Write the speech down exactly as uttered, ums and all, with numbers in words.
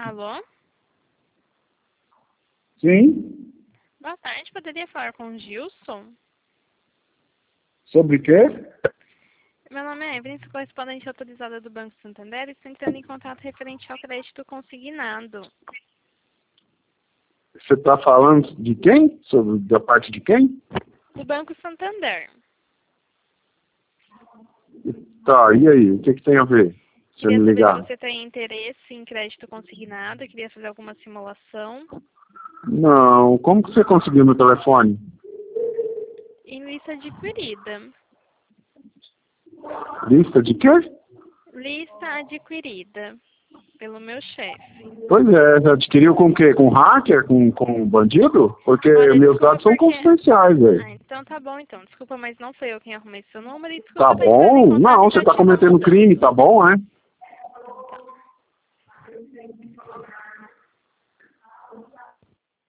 Alô? Sim? Boa tarde, poderia falar com o Gilson? Sobre quê? Meu nome é Evelyn, sou correspondente autorizada do Banco Santander e estou entrando em contato referente ao crédito consignado. Você está falando de quem? Sobre da parte de quem? Do Banco Santander. Tá, e aí? O que, que tem a ver? Se eu Queria me saber se ligar? você tem interesse em crédito consignado, eu queria fazer alguma simulação. Não, como que você conseguiu meu telefone? Em lista adquirida. Lista de quê? Lista adquirida pelo meu chefe. Pois é, você adquiriu com o quê? Com hacker? Com, com bandido? Porque Olha, meus desculpa dados são porque... confidenciais, velho. Ah, então tá bom então. Desculpa, mas não foi eu quem arrumei seu número e desculpa Tá eu tô entrando em bom? contato Não, e você já está te cometendo incomodando. crime, tá bom, é? Então tá.